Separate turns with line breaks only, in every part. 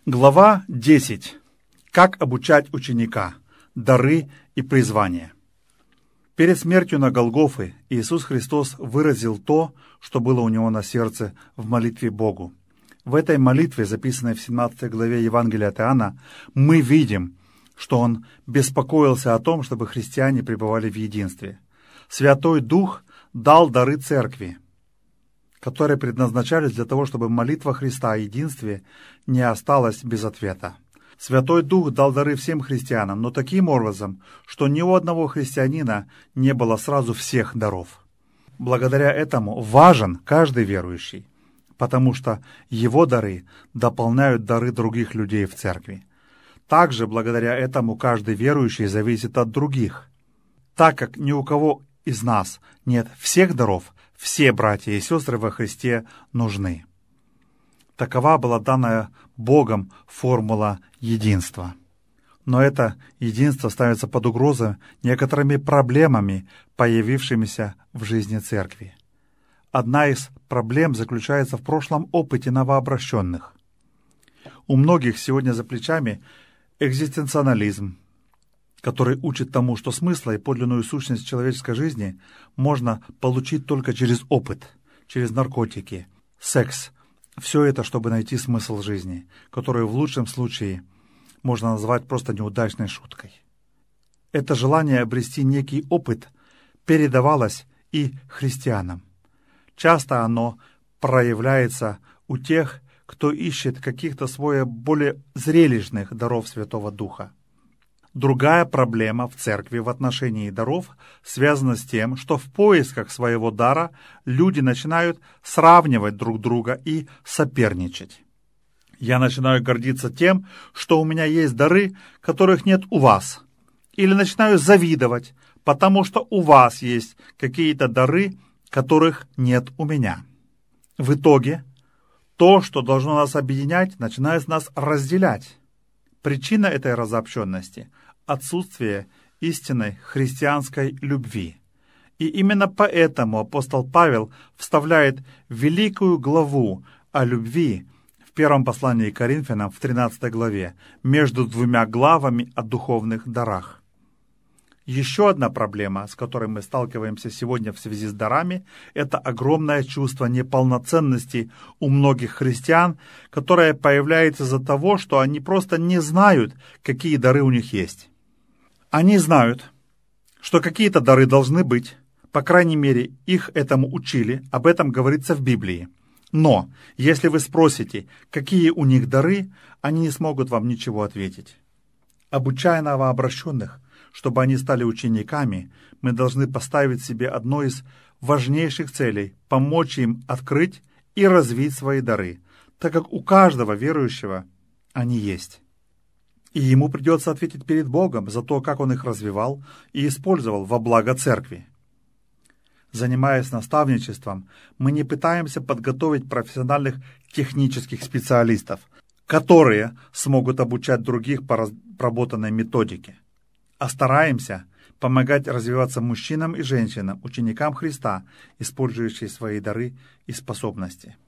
Глава 10. Как обучать ученика. Дары и призвания. Перед смертью на Голгофе Иисус Христос выразил то, что было у Него на сердце в молитве Богу. В этой молитве, записанной в 17 главе Евангелия от Иоанна, мы видим, что Он беспокоился о том, чтобы христиане пребывали в единстве. Святой Дух дал дары Церкви, которые предназначались для того, чтобы молитва Христа о единстве не осталась без ответа. Святой Дух дал дары всем христианам, но таким образом, что ни у одного христианина не было сразу всех даров. Благодаря этому важен каждый верующий, потому что его дары дополняют дары других людей в церкви. Также благодаря этому каждый верующий зависит от других. Так как ни у кого из нас нет всех даров, все братья и сестры во Христе нужны. Такова была данная Богом формула единства. Но это единство ставится под угрозу некоторыми проблемами, появившимися в жизни церкви. Одна из проблем заключается в прошлом опыте новообращенных. У многих сегодня за плечами экзистенциализм, который учит тому, что смысла и подлинную сущность человеческой жизни можно получить только через опыт, через наркотики, секс. Все это, чтобы найти смысл жизни, который в лучшем случае можно назвать просто неудачной шуткой. Это желание обрести некий опыт передавалось и христианам. Часто оно проявляется у тех, кто ищет каких-то своих более зрелищных даров Святого Духа. Другая проблема в церкви в отношении даров связана с тем, что в поисках своего дара люди начинают сравнивать друг друга и соперничать. Я начинаю гордиться тем, что у меня есть дары, которых нет у вас. Или начинаю завидовать, потому что у вас есть какие-то дары, которых нет у меня. В итоге то, что должно нас объединять, начинает нас разделять. Причина этой разобщенности – отсутствие истинной христианской любви. И именно поэтому апостол Павел вставляет великую главу о любви в первом послании к Коринфянам в 13 главе между двумя главами о духовных дарах. Еще одна проблема, с которой мы сталкиваемся сегодня в связи с дарами, это огромное чувство неполноценности у многих христиан, которое появляется из-за того, что они просто не знают, какие дары у них есть. Они знают, что какие-то дары должны быть, по крайней мере, их этому учили, об этом говорится в Библии. Но, если вы спросите, какие у них дары, они не смогут вам ничего ответить. Обучая новообращенных, чтобы они стали учениками, мы должны поставить себе одной из важнейших целей – помочь им открыть и развить свои дары, так как у каждого верующего они есть. И ему придется ответить перед Богом за то, как он их развивал и использовал во благо церкви. Занимаясь наставничеством, мы не пытаемся подготовить профессиональных технических специалистов, которые смогут обучать других по разработанной методике, а стараемся помогать развиваться мужчинам и женщинам, ученикам Христа, использующим свои дары и способности.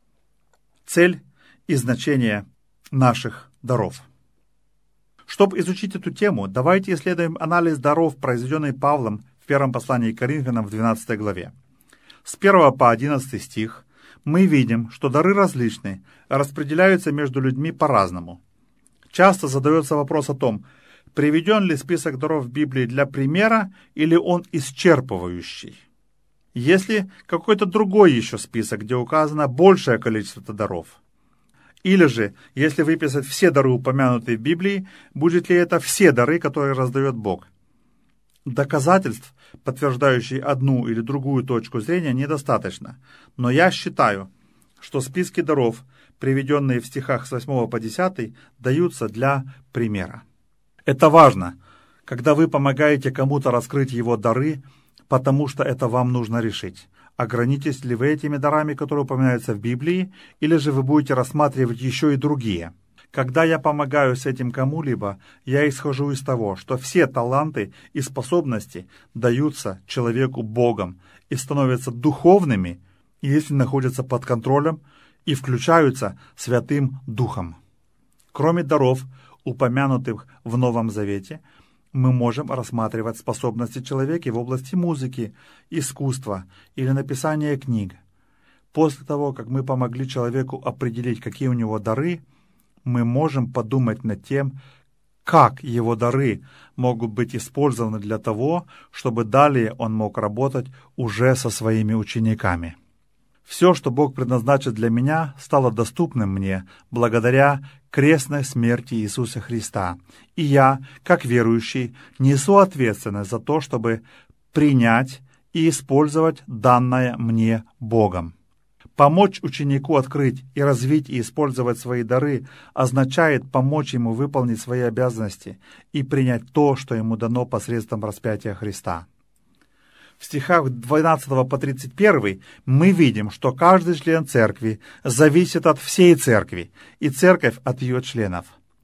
Цель и значение наших даров. Чтобы изучить эту тему, давайте исследуем анализ даров, произведенный Павлом в первом послании к Коринфянам в 12 главе. С 1 по 11 стих мы видим, что дары различны, распределяются между людьми по-разному. Часто задается вопрос о том, приведен ли список даров в Библии для примера или он исчерпывающий. Есть ли какой-то другой еще список, где указано большее количество даров? Или же, если выписать все дары, упомянутые в Библии, будет ли это все дары, которые раздает Бог? Доказательств, подтверждающих одну или другую точку зрения, недостаточно. Но я считаю, что списки даров, приведенные в стихах с 8 по 10, даются для примера. Это важно, когда вы помогаете кому-то раскрыть его дары, потому что это вам нужно решить. Огранитесь ли вы этими дарами, которые упоминаются в Библии, или же вы будете рассматривать еще и другие? Когда я помогаю с этим кому-либо, я исхожу из того, что все таланты и способности даются человеку Богом и становятся духовными, если находятся под контролем и включаются Святым Духом. Кроме даров, упомянутых в Новом Завете, мы можем рассматривать способности человека в области музыки, искусства или написания книг. После того, как мы помогли человеку определить, какие у него дары, мы можем подумать над тем, как его дары могут быть использованы для того, чтобы далее он мог работать уже со своими учениками. Все, что Бог предназначил для меня, стало доступным мне благодаря крестной смерти Иисуса Христа. И я, как верующий, несу ответственность за то, чтобы принять и использовать данное мне Богом. Помочь ученику открыть и развить и использовать свои дары означает помочь ему выполнить свои обязанности и принять то, что ему дано посредством распятия Христа. В стихах 12 по 31 мы видим, что каждый член церкви зависит от всей церкви, и церковь от ее членов.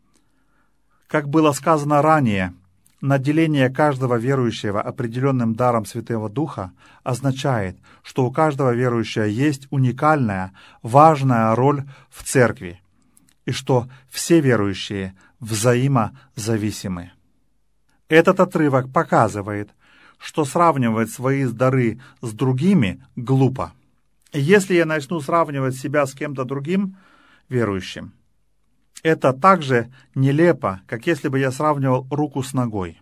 Как было сказано ранее, наделение каждого верующего определенным даром Святого Духа означает, что у каждого верующего есть уникальная, важная роль в церкви, и что все верующие взаимозависимы. Этот отрывок показывает, что сравнивать свои дары с другими глупо. Если я начну сравнивать себя с кем-то другим верующим, это так же нелепо, как если бы я сравнивал руку с ногой.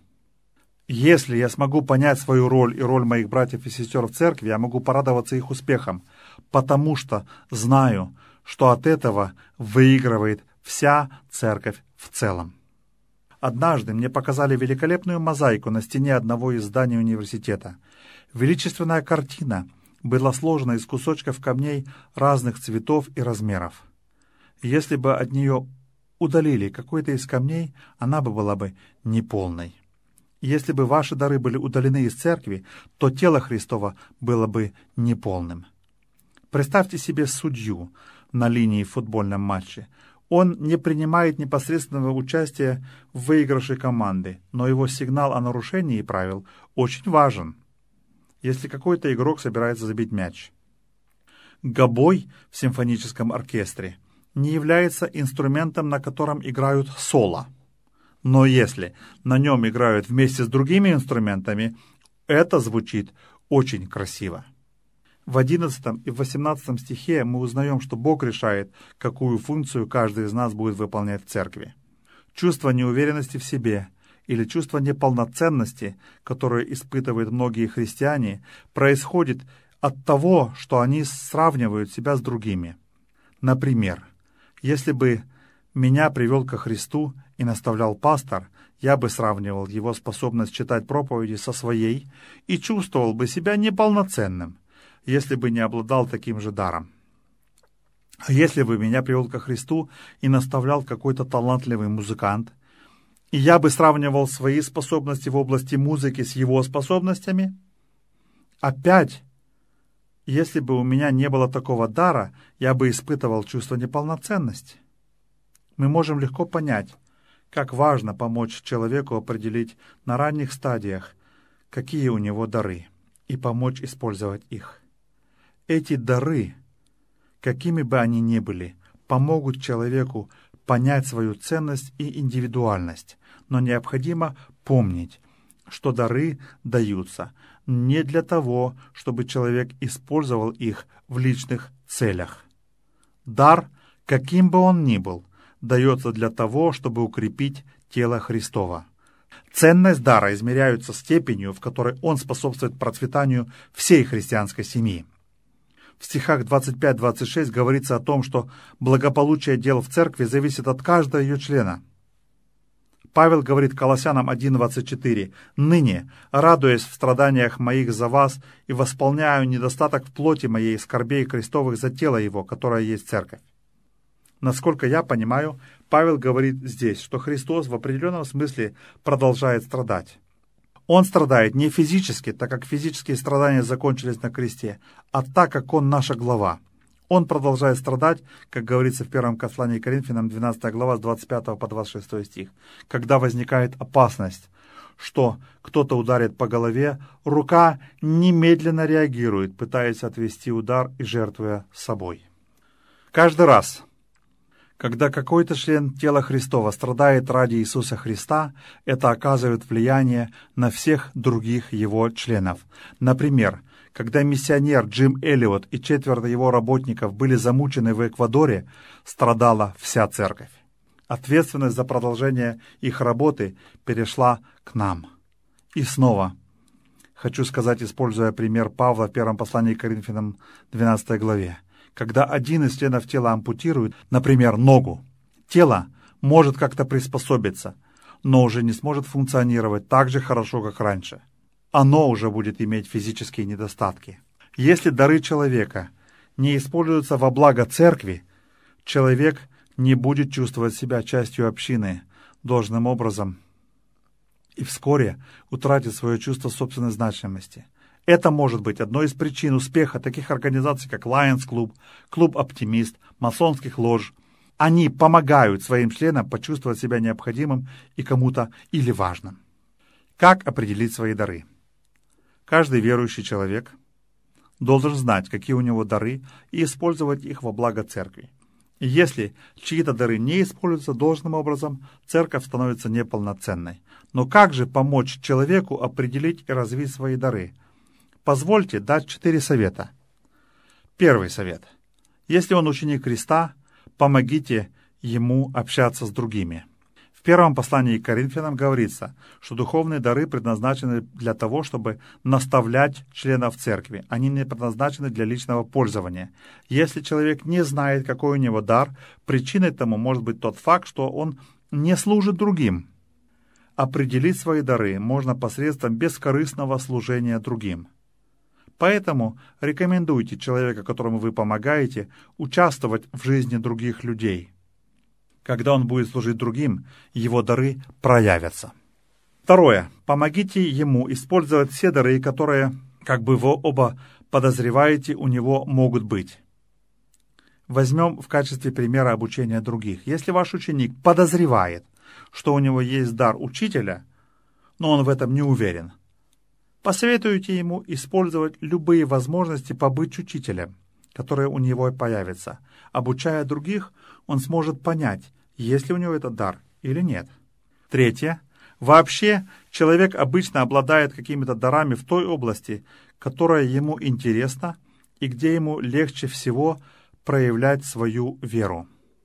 Если я смогу понять свою роль и роль моих братьев и сестер в церкви, я могу порадоваться их успехам, потому что знаю, что от этого выигрывает вся церковь в целом. Однажды мне показали великолепную мозаику на стене одного из зданий университета. Величественная картина была сложена из кусочков камней разных цветов и размеров. Если бы от нее удалили какой-то из камней, она бы была бы неполной. Если бы ваши дары были удалены из церкви, то тело Христово было бы неполным. Представьте себе судью на линии в футбольном матче. Он не принимает непосредственного участия в выигрыше команды, но его сигнал о нарушении правил очень важен, если какой-то игрок собирается забить мяч. Гобой в симфоническом оркестре не является инструментом, на котором играют соло. Но если на нем играют вместе с другими инструментами, это звучит очень красиво. В 11 и в 18 стихе мы узнаем, что Бог решает, какую функцию каждый из нас будет выполнять в церкви. Чувство неуверенности в себе или чувство неполноценности, которое испытывают многие христиане, происходит от того, что они сравнивают себя с другими. Например, если бы меня привел ко Христу и наставлял пастор, я бы сравнивал его способность читать проповеди со своей и чувствовал бы себя неполноценным, если бы не обладал таким же даром. А если бы меня привел ко Христу и наставлял какой-то талантливый музыкант, и я бы сравнивал свои способности в области музыки с его способностями, опять, если бы у меня не было такого дара, я бы испытывал чувство неполноценности. Мы можем легко понять, как важно помочь человеку определить на ранних стадиях, какие у него дары, и помочь использовать их. Эти дары, какими бы они ни были, помогут человеку понять свою ценность и индивидуальность, но необходимо помнить, что дары даются не для того, чтобы человек использовал их в личных целях. Дар, каким бы он ни был, дается для того, чтобы укрепить тело Христова. Ценность дара измеряется степенью, в которой он способствует процветанию всей христианской семьи. В стихах 25-26 говорится о том, что благополучие дел в церкви зависит от каждого ее члена. Павел говорит Колоссянам 1:24: «Ныне, радуясь в страданиях моих за вас и восполняю недостаток в плоти моей скорбей Христовых за тело его, которое есть церковь». Насколько я понимаю, Павел говорит здесь, что Христос в определенном смысле продолжает страдать. Он страдает не физически, так как физические страдания закончились на кресте, а так как Он наша глава. Он продолжает страдать, как говорится в 1 послании к Коринфянам, 12 глава, с 25 по 26 стих, когда возникает опасность, что кто-то ударит по голове, рука немедленно реагирует, пытаясь отвести удар и жертвуя собой. Каждый раз, Когда какой-то член тела Христова страдает ради Иисуса Христа, это оказывает влияние на всех других его членов. Например, когда миссионер Джим Эллиот и 4 его работников были замучены в Эквадоре, страдала вся церковь. Ответственность за продолжение их работы перешла к нам. И снова хочу сказать, используя пример Павла в первом послании к Коринфянам 12 главе. Когда один из членов тела ампутирует, например, ногу, тело может как-то приспособиться, но уже не сможет функционировать так же хорошо, как раньше. Оно уже будет иметь физические недостатки. Если дары человека не используются во благо церкви, человек не будет чувствовать себя частью общины должным образом и вскоре утратит свое чувство собственной значимости. Это может быть одной из причин успеха таких организаций, как Lions Club, Клуб Оптимист, масонских лож. Они помогают своим членам почувствовать себя необходимым и кому-то или важным. Как определить свои дары? Каждый верующий человек должен знать, какие у него дары, и использовать их во благо церкви. И если чьи-то дары не используются должным образом, церковь становится неполноценной. Но как же помочь человеку определить и развить свои дары? Позвольте дать 4 совета. Первый совет. Если он ученик Христа, помогите ему общаться с другими. В первом послании к Коринфянам говорится, что духовные дары предназначены для того, чтобы наставлять членов церкви. Они не предназначены для личного пользования. Если человек не знает, какой у него дар, причиной тому может быть тот факт, что он не служит другим. Определить свои дары можно посредством бескорыстного служения другим. Поэтому рекомендуйте человека, которому вы помогаете, участвовать в жизни других людей. Когда он будет служить другим, его дары проявятся. Второе. Помогите ему использовать все дары, которые, как бы вы оба подозреваете, у него могут быть. Возьмем в качестве примера обучения других. Если ваш ученик подозревает, что у него есть дар учителя, но он в этом не уверен, посоветуйте ему использовать любые возможности побыть учителем, которые у него появятся. Обучая других, он сможет понять, есть ли у него этот дар или нет. Третье. Вообще, человек обычно обладает какими-то дарами в той области, которая ему интересна и где ему легче всего проявлять свою веру.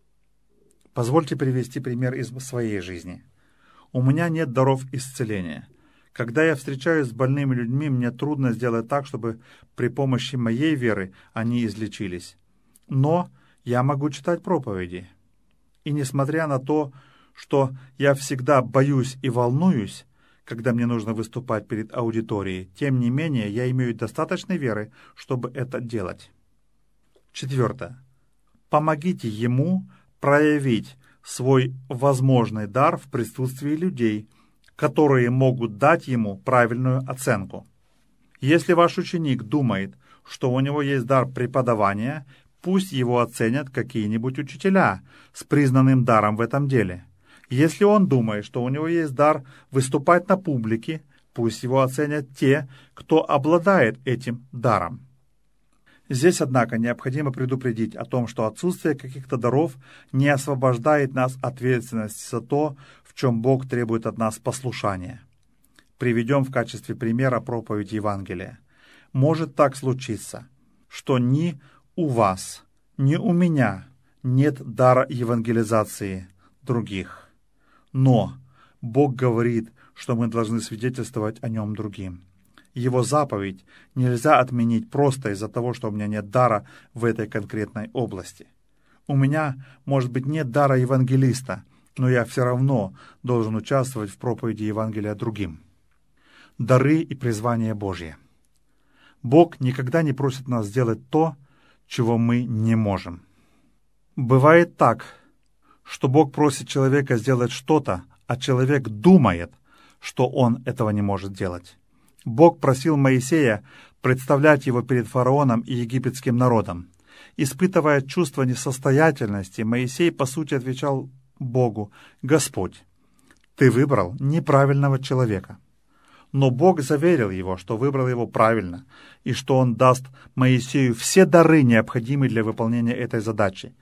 Позвольте привести пример из своей жизни. У меня нет даров исцеления. Когда я встречаюсь с больными людьми, мне трудно сделать так, чтобы при помощи моей веры они излечились. Но я могу читать проповеди. И несмотря на то, что я всегда боюсь и волнуюсь, когда мне нужно выступать перед аудиторией, тем не менее я имею достаточной веры, чтобы это делать. Четвертое. Помогите ему проявить свой возможный дар в присутствии людей, которые могут дать ему правильную оценку. Если ваш ученик думает, что у него есть дар преподавания, пусть его оценят какие-нибудь учителя с признанным даром в этом деле. Если он думает, что у него есть дар выступать на публике, пусть его оценят те, кто обладает этим даром. Здесь, однако, необходимо предупредить о том, что отсутствие каких-то даров не освобождает нас от ответственности за то, в чем Бог требует от нас послушания. Приведем в качестве примера проповедь Евангелия. Может так случиться, что ни у вас, ни у меня нет дара евангелизации других. Но Бог говорит, что мы должны свидетельствовать о нем другим. Его заповедь нельзя отменить просто из-за того, что у меня нет дара в этой конкретной области. У меня, может быть, нет дара евангелиста, но я все равно должен участвовать в проповеди Евангелия другим. Дары и призвание Божье. Бог никогда не просит нас сделать то, чего мы не можем. Бывает так, что Бог просит человека сделать что-то, а человек думает, что он этого не может делать. Бог просил Моисея представлять его перед фараоном и египетским народом. Испытывая чувство несостоятельности, Моисей, по сути, отвечал Богу: «Господь, ты выбрал неправильного человека». Но Бог заверил его, что выбрал его правильно, и что он даст Моисею все дары, необходимые для выполнения этой задачи.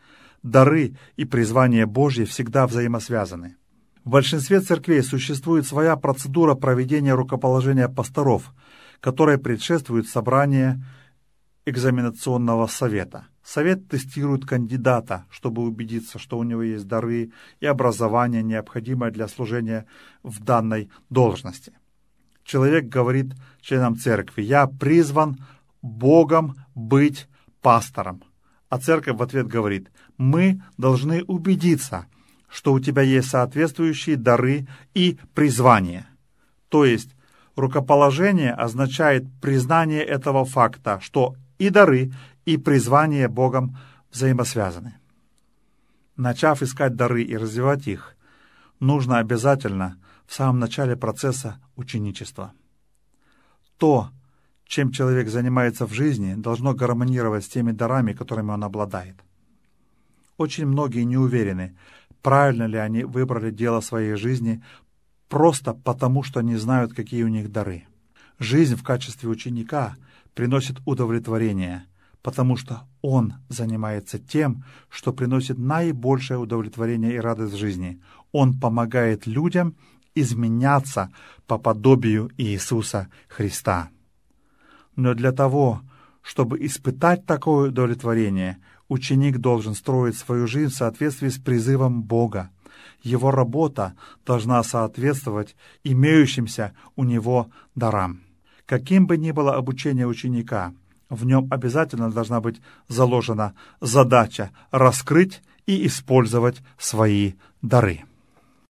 дары и призвание Божье всегда взаимосвязаны. В большинстве церквей существует своя процедура проведения рукоположения пасторов, которой предшествует собрание экзаменационного совета. Совет тестирует кандидата, чтобы убедиться, что у него есть дары и образование, необходимое для служения в данной должности. Человек говорит членам церкви: «Я призван Богом быть пастором». А церковь в ответ говорит: «Мы должны убедиться, что у тебя есть соответствующие дары и призвание». То есть рукоположение означает признание этого факта, что и дары, и призвание Богом взаимосвязаны. Начав искать дары и развивать их, нужно обязательно в самом начале процесса ученичества. То, чем человек занимается в жизни, должно гармонировать с теми дарами, которыми он обладает. Очень многие не уверены, правильно ли они выбрали дело своей жизни, просто потому, что не знают, какие у них дары. Жизнь в качестве ученика приносит удовлетворение, потому что он занимается тем, что приносит наибольшее удовлетворение и радость в жизни. Он помогает людям изменяться по подобию Иисуса Христа. Но для того, чтобы испытать такое удовлетворение, ученик должен строить свою жизнь в соответствии с призывом Бога. Его работа должна соответствовать имеющимся у него дарам. Каким бы ни было обучение ученика, в нем обязательно должна быть заложена задача раскрыть и использовать свои дары.